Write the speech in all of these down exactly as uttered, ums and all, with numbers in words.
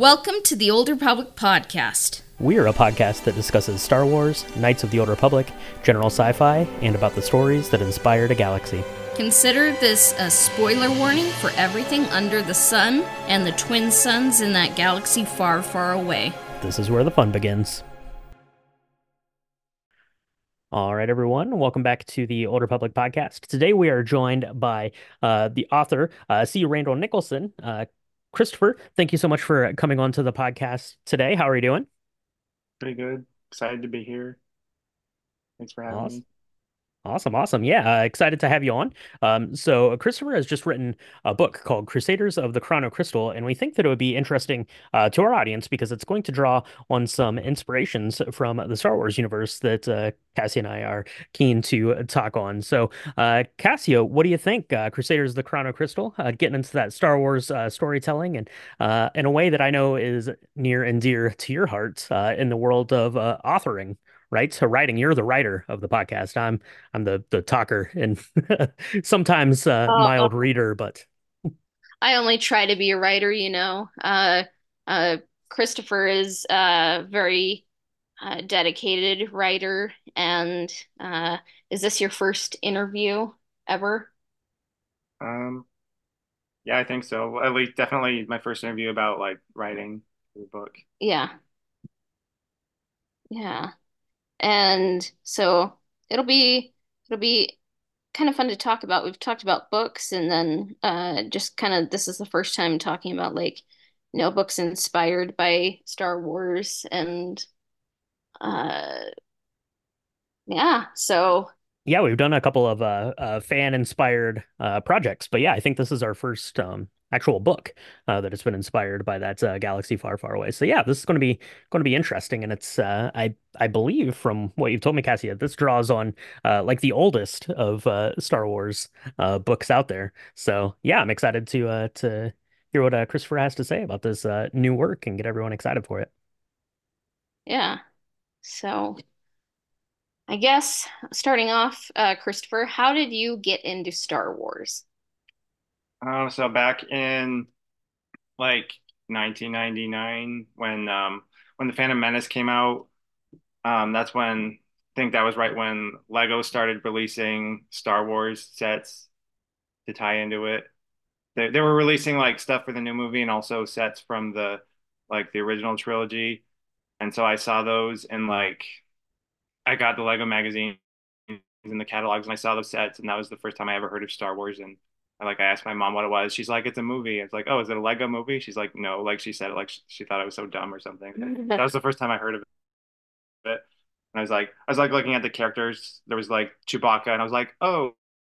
Welcome to the Old Republic Podcast. We are a podcast that discusses Star Wars, Knights of the Old Republic, general sci-fi, and about the stories that inspired a galaxy. Consider this a spoiler warning for everything under the sun and the twin suns in that galaxy far, far away. This is where the fun begins. All right, everyone. Welcome back to the Old Republic Podcast. Today we are joined by uh, the author, uh, C. Randall Nicholson. Uh, Christopher, thank you so much for coming on to the podcast today. How are you doing? Pretty good. Excited to be here. Thanks for having Awesome. me. Awesome, awesome. Yeah, uh, excited to have you on. Um, so Christopher has just written a book called Crusaders of the Chrono Crystal, and we think that it would be interesting uh, to our audience because it's going to draw on some inspirations from the Star Wars universe that uh, Cassie and I are keen to talk on. So, uh, Cassio, what do you think? Uh, Crusaders of the Chrono Crystal, uh, getting into that Star Wars uh, storytelling and uh, in a way that I know is near and dear to your heart uh, in the world of uh, authoring. Right? So writing, you're the writer of the podcast. I'm I'm the the talker and sometimes uh, Oh, mild reader, but I only try to be a writer, you know. Uh, uh, Christopher is a very uh, dedicated writer, and uh, is this your first interview ever? Um, yeah, I think so. At least definitely my first interview about like writing the book. Yeah, yeah. And so it'll be it'll be kind of fun to talk about. We've talked about books and then uh just kind of this is the first time talking about like you know books inspired by Star Wars and uh yeah, so yeah, we've done a couple of uh, uh fan inspired uh projects, but yeah, I think this is our first um actual book uh, that has been inspired by that uh, galaxy far, far away. So yeah, this is going to be going to be interesting, and it's uh, I I believe from what you've told me, Cassia, this draws on uh, like the oldest of uh, Star Wars uh, books out there. So yeah, I'm excited to uh, to hear what uh, Christopher has to say about this uh, new work and get everyone excited for it. yeah. So I guess starting off, uh Christopher, how did you get into Star Wars? Um, so back in like nineteen ninety-nine when um when the Phantom Menace came out, um that's when I think that was right when Lego started releasing Star Wars sets to tie into it. They they were releasing like stuff for the new movie and also sets from the like the original trilogy. And so I saw those and like I got the Lego magazine in the catalogs and I saw those sets and that was the first time I ever heard of Star Wars and I, like I asked my mom what it was. She's like, it's a movie. It's like, oh, is it a Lego movie? She's like, no. Like she said it like she, she thought I was so dumb or something. That was the first time I heard of it. And I was like, I was like looking at the characters. There was like Chewbacca and I was like, oh,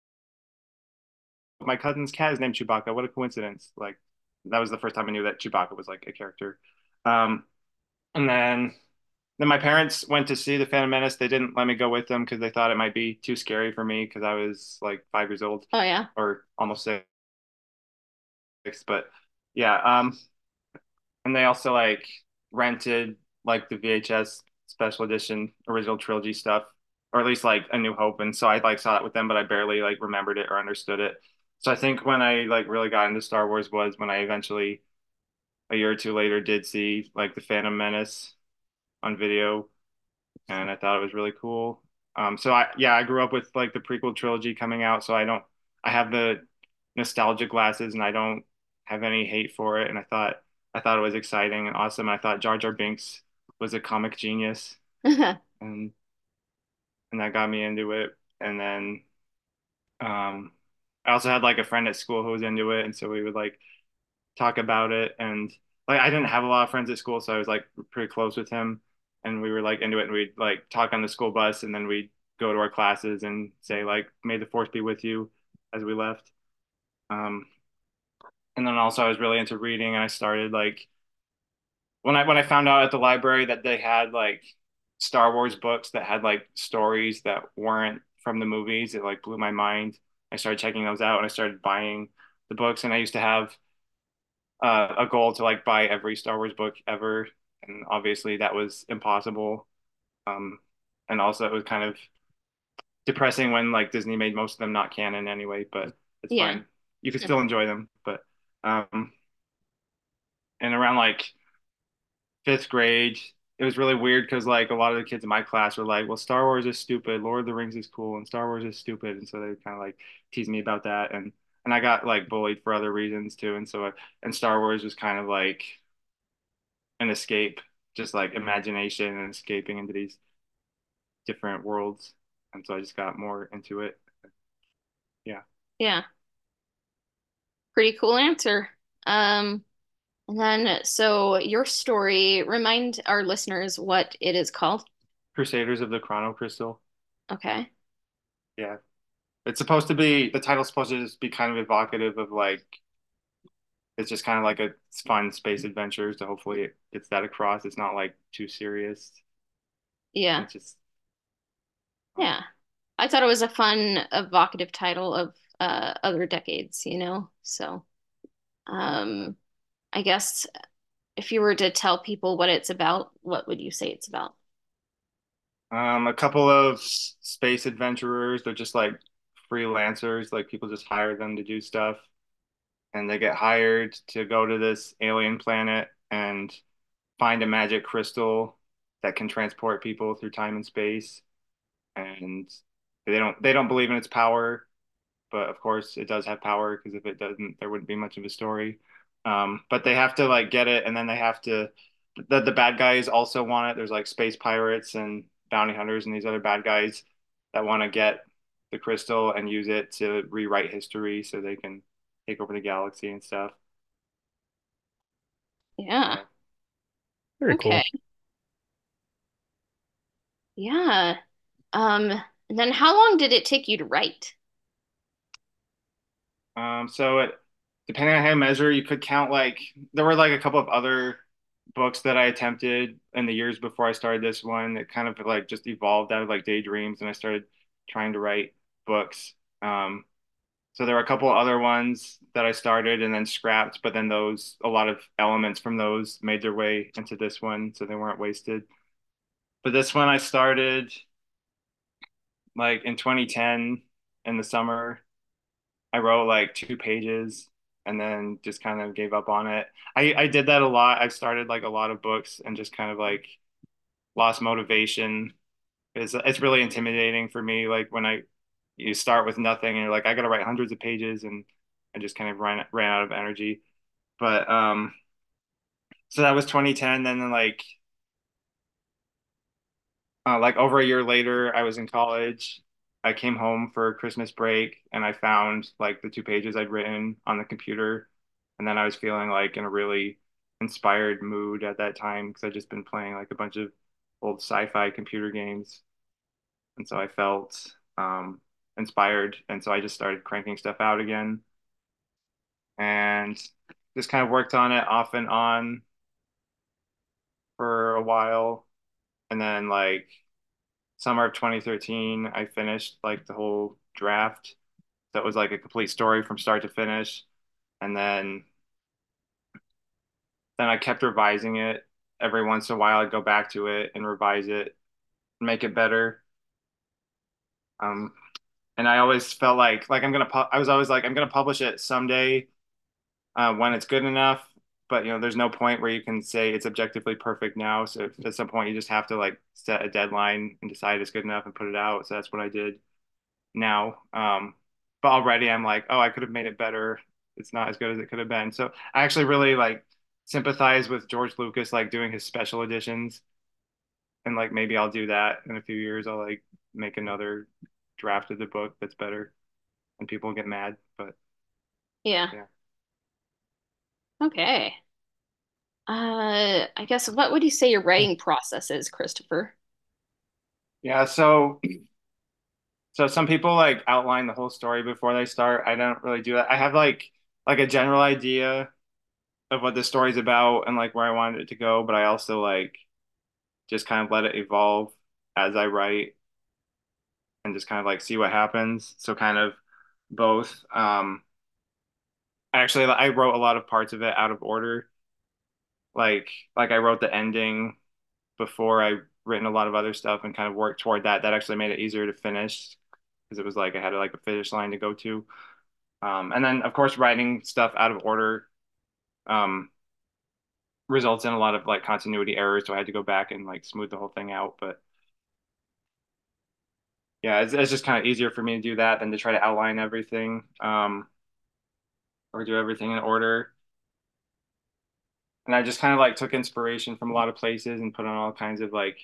my cousin's cat is named Chewbacca. What a coincidence. Like that was the first time I knew that Chewbacca was like a character. Um, and then Then my parents went to see The Phantom Menace. They didn't let me go with them because they thought it might be too scary for me because I was like five years old Oh yeah. or almost six. But yeah, um, and they also like rented like the V H S special edition original trilogy stuff, or at least like A New Hope. And so I like saw it with them, but I barely like remembered it or understood it. So I think when I like really got into Star Wars was when I eventually a year or two later did see like The Phantom Menace on video and I thought it was really cool. Um, so I yeah, I grew up with like the prequel trilogy coming out, so I don't I have the nostalgia glasses and I don't have any hate for it. And I thought I thought it was exciting and awesome. I thought Jar Jar Binks was a comic genius, and and that got me into it. And then um, I also had like a friend at school who was into it, and so we would like talk about it and like I didn't have a lot of friends at school, so I was like pretty close with him and we were like into it and we'd like talk on the school bus and then we'd go to our classes and say like may the force be with you as we left. Um, and then also I was really into reading and I started like when I when I found out at the library that they had like Star Wars books that had like stories that weren't from the movies, it like blew my mind. I started checking those out and I started buying the books and I used to have uh, a goal to like buy every Star Wars book ever, and obviously that was impossible. Um, and also it was kind of depressing when like Disney made most of them not canon anyway, but it's Yeah. fine. You can still enjoy them. But um, and around like fifth grade. It was really weird because like a lot of the kids in my class were like, "Well, Star Wars is stupid. Lord of the Rings is cool, and Star Wars is stupid." And so they kind of like teased me about that, and and I got like bullied for other reasons too. And so and Star Wars was kind of like an escape, just like imagination and escaping into these different worlds. And so I just got more into it. Yeah. Yeah, pretty cool answer. Um, and then so your story, remind our listeners what it is called. Crusaders of the Chrono Crystal. Okay. Yeah. It's supposed to be the title's supposed to just be kind of evocative of like it's just kind of like a fun space adventure. So hopefully it gets that across. It's not like too serious. Yeah. It's just um, Yeah. I thought it was a fun, evocative title of uh other decades, you know? So, um, I guess if you were to tell people what it's about, what would you say it's about? um, a couple of space adventurers. They're just like freelancers. Like people just hire them to do stuff, and they get hired to go to this alien planet and find a magic crystal that can transport people through time and space. And they don't they don't believe in its power, but of course it does have power because if it doesn't, there wouldn't be much of a story. Um, but they have to like get it, and then they have to. The the bad guys also want it. There's like space pirates and bounty hunters and these other bad guys that want to get the crystal and use it to rewrite history so they can take over the galaxy and stuff. Yeah. Yeah. Very Okay. cool. Yeah. Um, and then how long did it take you to write? Um, so it depending on how you measure, you could count like there were like a couple of other books that I attempted in the years before I started this one. It kind of like just evolved out of like daydreams, and I started trying to write books. Um, so there were a couple other ones that I started and then scrapped, but then those a lot of elements from those made their way into this one, so they weren't wasted. But this one I started like in twenty ten in the summer. I wrote like two pages and then just kind of gave up on it. I, I did that a lot. I've started like a lot of books and just kind of like lost motivation. It's it's really intimidating for me. Like when I you start with nothing and you're like, I gotta write hundreds of pages and I just kind of ran ran out of energy. But um so that was twenty ten. Then like uh, like over a year later, I was in college. I came home for Christmas break and I found like the two pages I'd written on the computer. And then I was feeling like in a really inspired mood at that time because I'd just been playing like a bunch of old sci-fi computer games. And so I felt um, inspired. And so I just started cranking stuff out again and just kind of worked on it off and on for a while. And then like summer of twenty thirteen, I finished like the whole draft. That was like a complete story from start to finish. And then then I kept revising it. Every once in a while, I'd go back to it and revise it, make it better. Um, and I always felt like like I'm gonna pu- I was always like I'm gonna publish it someday uh, when it's good enough. But you know, there's no point where you can say it's objectively perfect now. So if, at some point, you just have to like set a deadline and decide it's good enough and put it out. So that's what I did now. Um, but already I'm like, oh, I could have made it better. It's not as good as it could have been. So I actually really like sympathize with George Lucas, like doing his special editions. And like maybe I'll do that in a few years. I'll like make another draft of the book that's better and people get mad. But Yeah. yeah. Okay. Uh, I guess what would you say your writing process is, Christopher? Yeah. So so some people like outline the whole story before they start. I don't really do that. I have like like a general idea of what the story's about and like where I wanted it to go, but I also like just kind of let it evolve as I write and just kind of like see what happens. So kind of both. Um, actually, I wrote a lot of parts of it out of order. Like like I wrote the ending before I written a lot of other stuff and kind of worked toward that. That actually made it easier to finish because it was like I had like a finish line to go to. Um, and then of course writing stuff out of order um, results in a lot of like continuity errors, so I had to go back and like smooth the whole thing out. But yeah, it's, it's just kind of easier for me to do that than to try to outline everything, um, or do everything in order. And I just kind of like took inspiration from a lot of places and put on all kinds of like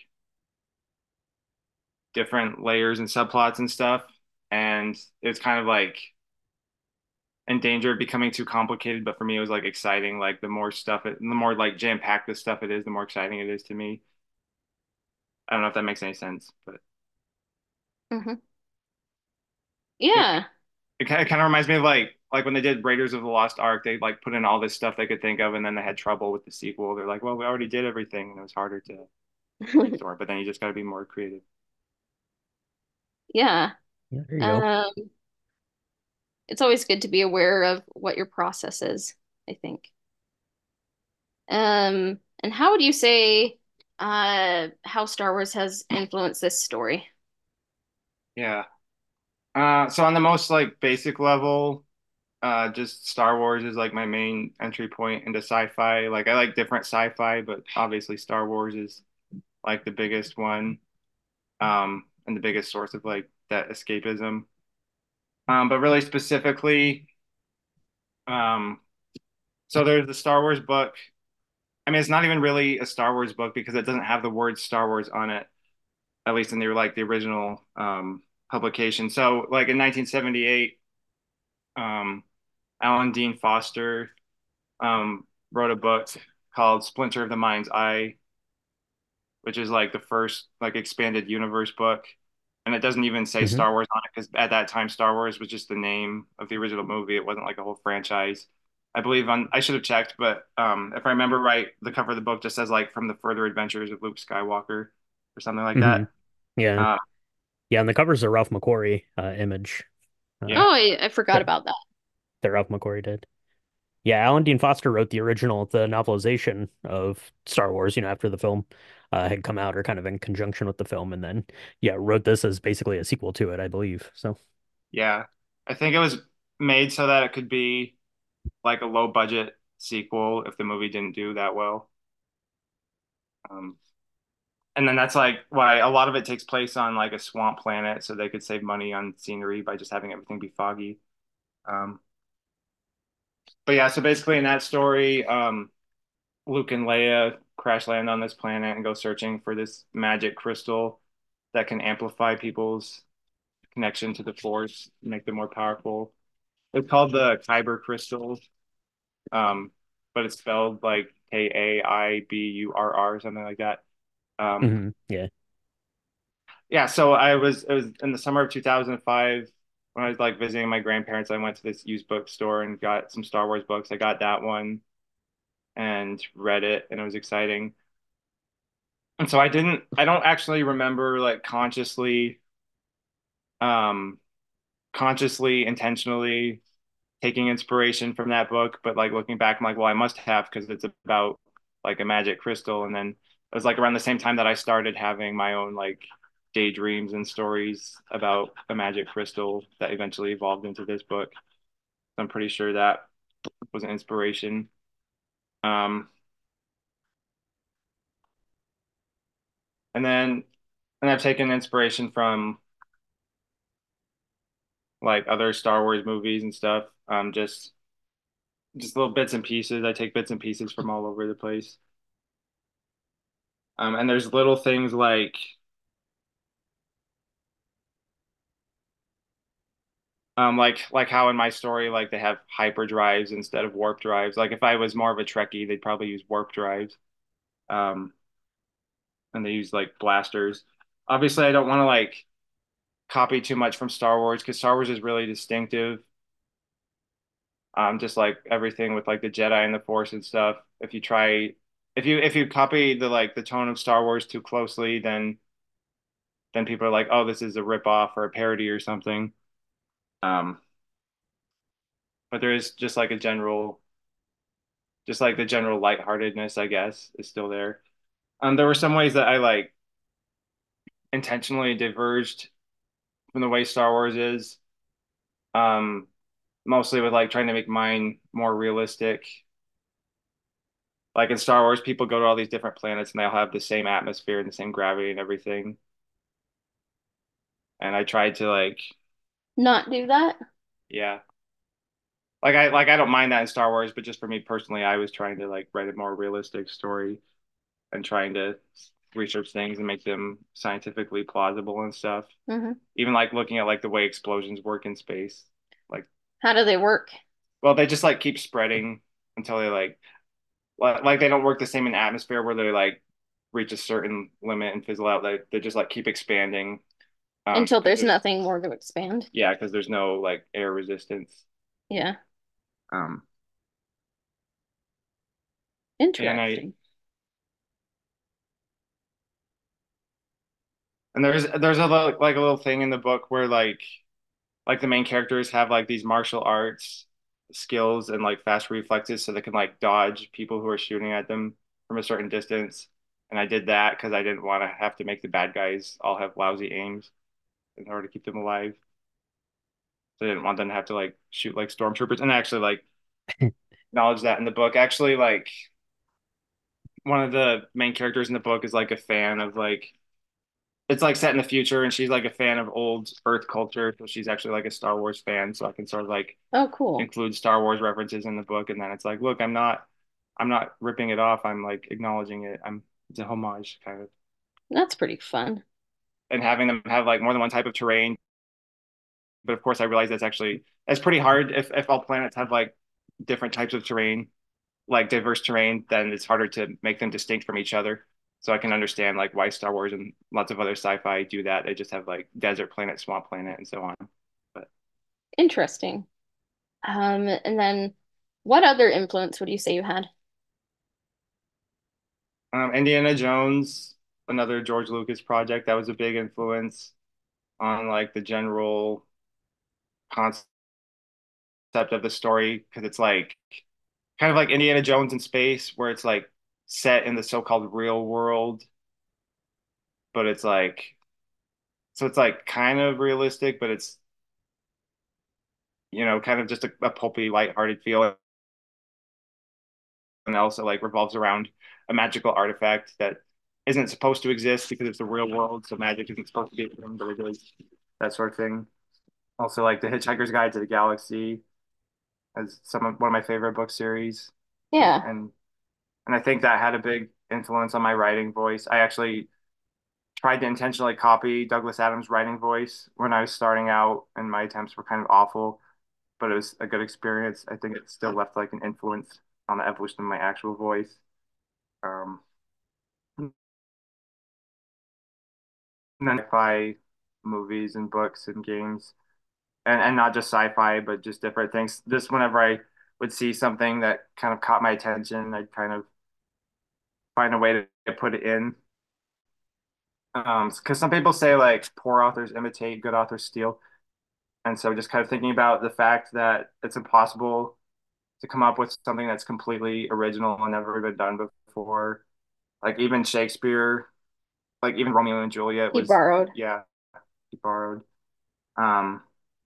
different layers and subplots and stuff. And it's kind of like in danger of becoming too complicated, but for me it was like exciting. Like the more stuff it, the more like jam-packed the stuff it is, the more exciting it is to me. I don't know if that makes any sense, but Hmm. it Yeah. it kind of, kind of reminds me of like like when they did Raiders of the Lost Ark, they like put in all this stuff they could think of, and then they had trouble with the sequel. They're like, well, we already did everything, and it was harder to brainstorm. But then you just got to be more creative. Yeah. Yeah, there you go. Um, it's always good to be aware of what your process is, I think. Um, and how would you say uh how Star Wars has influenced this story? Yeah. Uh, so on the most like basic level, uh, just Star Wars is like my main entry point into sci-fi. Like I like different sci-fi, but obviously Star Wars is like the biggest one, um, and the biggest source of like that escapism. Um, but really specifically, um, so there's the Star Wars book. I mean, it's not even really a Star Wars book because it doesn't have the word Star Wars on it, at least in the like the original um publication. So like in nineteen seventy-eight, um, Alan Dean Foster um wrote a book called Splinter of the Mind's Eye, which is like the first like expanded universe book. And it doesn't even say Hmm. Star Wars on it because at that time Star Wars was just the name of the original movie. It wasn't like a whole franchise. I believe on I should have checked, but um if I remember right, the cover of the book just says like from the further adventures of Luke Skywalker or something like Hmm. that. Yeah. Uh Yeah, and the cover's a Ralph McQuarrie uh, image. Uh, yeah. Oh, I, I forgot that about that. that Ralph McQuarrie did. Yeah, Alan Dean Foster wrote the original, the novelization of Star Wars, you know, after the film uh, had come out or kind of in conjunction with the film, and then yeah, wrote this as basically a sequel to it, I believe. So, Yeah. I think it was made so that it could be like a low budget sequel if the movie didn't do that well. Um And then that's like why a lot of it takes place on like a swamp planet, so they could save money on scenery by just having everything be foggy. Um, but yeah, so basically in that story, um, Luke and Leia crash land on this planet and go searching for this magic crystal that can amplify people's connection to the Force, make them more powerful. It's called the Kyber crystal, um, but it's spelled like K A I B U R R, something like that. Um, mhm, yeah. yeah, so I was it was in the summer of two thousand five when I was like visiting my grandparents. I went to this used bookstore and got some Star Wars books. I got that one and read it, and it was exciting. And so I didn't I don't actually remember like consciously um consciously intentionally taking inspiration from that book, but like looking back, I'm like, well, I must have because it's about like a magic crystal. And then it was like around the same time that I started having my own like daydreams and stories about a magic crystal that eventually evolved into this book. So I'm pretty sure that was an inspiration. Um, and then and I've taken inspiration from like other Star Wars movies and stuff. Um, just just little bits and pieces. I take bits and pieces from all over the place. Um, and there's little things like Um, like like how in my story, like they have hyper drives instead of warp drives. Like if I was more of a Trekkie, they'd probably use warp drives. Um, and they use like blasters. Obviously, I don't want to like copy too much from Star Wars because Star Wars is really distinctive. Um, just like everything with like the Jedi and the Force and stuff. If you try, if you if you copy the like the tone of Star Wars too closely, then then people are like, oh, this is a rip off or a parody or something. Um, but there is just like a general just like the general lightheartedness, I guess, is still there. Um, there were some ways that I like intentionally diverged from the way Star Wars is. Um, mostly with like trying to make mine more realistic. Like in Star Wars, people go to all these different planets and they all have the same atmosphere and the same gravity and everything. And I tried to like, Not do that? yeah, like I like I don't mind that in Star Wars, but just for me personally, I was trying to like write a more realistic story and trying to research things and make them scientifically plausible and stuff. Hmm. Even like looking at like the way explosions work in space. Like, How do they work? well, they just like keep spreading until they like like like they don't work the same in atmosphere where they like reach a certain limit and fizzle out. They they just like keep expanding. Um, Until because there's there's nothing more to expand. yeah, because there's no like air resistance. Yeah. Um, and I Interesting. and there's there's a little, like a little thing in the book where like like the main characters have like these martial arts skills and like fast reflexes so they can like dodge people who are shooting at them from a certain distance. And I did that because I didn't want to have to make the bad guys all have lousy aims in order to keep them alive. So I didn't want them to have to like shoot like stormtroopers. And I actually like acknowledge that in the book. Actually, like one of the main characters in the book is like a fan of like it's like set in the future and she's like a fan of old Earth culture. So she's actually like a Star Wars fan. So I can sort of like Oh, cool. include Star Wars references in the book, and then it's like, look, I'm not, I'm not ripping it off. I'm like acknowledging it. I'm it's a homage kind of, That's pretty fun. and having them have like more than one type of terrain. But of course, I realize that's actually that's pretty hard. If if all planets have like different types of terrain, like diverse terrain, then it's harder to make them distinct from each other. So I can understand like why Star Wars and lots of other sci-fi do that. They just have like desert planet, swamp planet, and so on. But Interesting. Um, and then what other influence would you say you had? um, Indiana Jones, another George Lucas project, that was a big influence on like the general concept of the story because it's like kind of like Indiana Jones in space where it's like set in the so-called real world, but it's like so it's like kind of realistic, but it's you know kind of just a, a pulpy, lighthearted feel, and also like revolves around a magical artifact that isn't supposed to exist because it's the real world, so magic isn't supposed to be a thing, but it is that sort of thing. Also, like The Hitchhiker's Guide to the Galaxy as some of one of my favorite book series, Yeah. and and I think that had a big influence on my writing voice. I actually tried to intentionally copy Douglas Adams' writing voice when I was starting out, and my attempts were kind of awful, but it was a good experience. I think it still left like an influence on the evolution of my actual voice. Um, and then sci-fi movies and books and games, and and not just sci-fi, but just different things. Just whenever I would see something that kind of caught my attention, I'd kind of find a way to, to put it in. Um, because some people say like poor authors imitate, good authors steal. And so just kind of thinking about the fact that it's impossible to come up with something that's completely original and never been done before. Like even Shakespeare, like even Romeo and Juliet He was, borrowed. yeah, he borrowed. Um,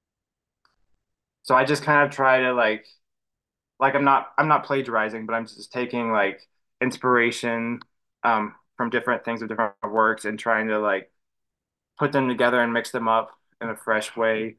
so I just kind of try to like, like I'm not, I'm not plagiarizing, but I'm just taking like inspiration, um, from different things of different works and trying to like put them together and mix them up in a fresh way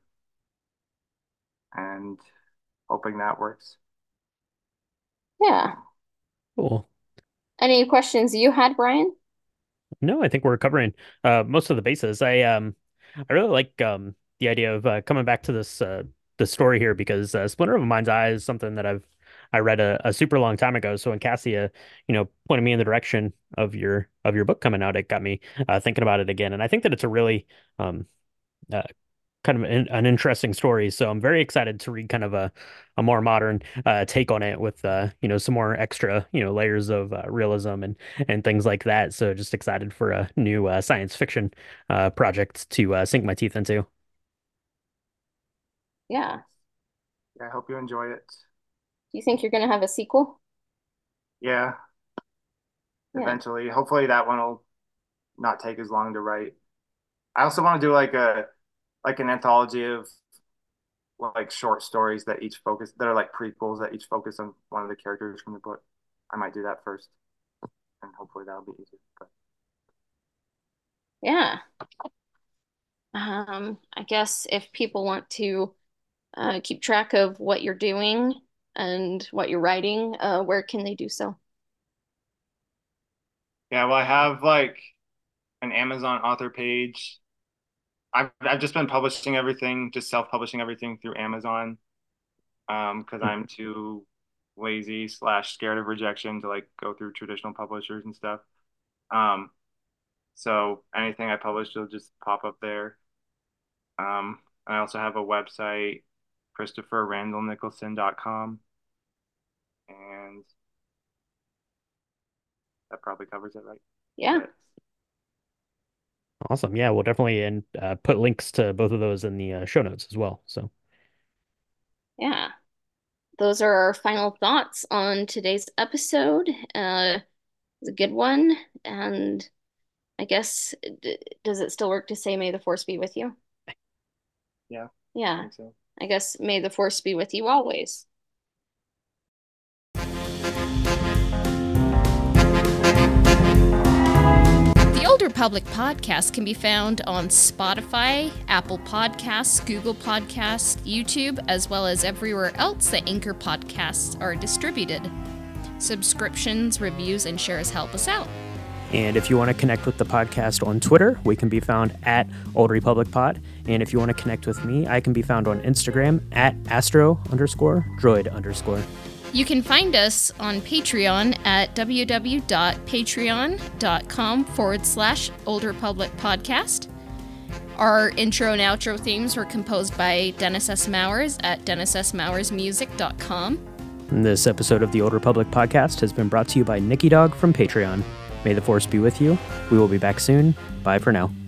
and hoping that works. Yeah. Cool. Any questions you had, Brian? No, I think we're covering uh, most of the bases. I um I really like um the idea of uh, coming back to this uh the story here because uh, Splinter of a Mind's Eye is something that I've I read a, a super long time ago. So when Cassia, you know, pointed me in the direction of your of your book coming out, it got me uh, thinking about it again. And I think that it's a really um uh, kind of an, an interesting story. So I'm very excited to read kind of a, a more modern uh, take on it with uh, you know, some more extra, you know, layers of uh, realism and and things like that. So just excited for a new uh, science fiction uh, project to uh, sink my teeth into. Yeah. Yeah, I hope you enjoy it. Do you think you're gonna have a sequel? Yeah, Yeah. eventually. Hopefully that one will not take as long to write. I also want to do like a like an anthology of like short stories that each focus that are like prequels that each focus on one of the characters from the book. I might do that first, and hopefully that'll be easier. But Yeah. Um, I guess if people want to uh, keep track of what you're doing and what you're writing, uh, where can they do so? yeah, well, I have like an Amazon author page. I've I've just been publishing everything, just self-publishing everything through Amazon, um, because I'm too lazy slash scared of rejection to like go through traditional publishers and stuff. Um, so anything I publish will just pop up there. Um, I also have a website, christopher randall nicholson dot com, and that probably covers it, right? Yeah. Yeah. Awesome. Yeah, we'll definitely and uh, put links to both of those in the uh, show notes as well. So Yeah. Those are our final thoughts on today's episode. Uh, it's a good one. And I guess, d does it still work to say, may the force be with you? Yeah, I Yeah. think so. I guess, may the force be with you always. The Old Republic podcast can be found on Spotify, Apple Podcasts, Google Podcasts, YouTube, as well as everywhere else that Anchor podcasts are distributed. Subscriptions, reviews, and shares help us out. And if you want to connect with the podcast on Twitter, we can be found at Old Republic Pod. And if you want to connect with me, I can be found on Instagram at astro underscore droid underscore. You can find us on Patreon at www.patreon.com forward slash Old Republic Podcast. Our intro and outro themes were composed by Dennis S. Mowers at dennis s mowers music dot com. This episode of the Old Republic Podcast has been brought to you by Nikki Dog from Patreon. May the Force be with you. We will be back soon. Bye for now.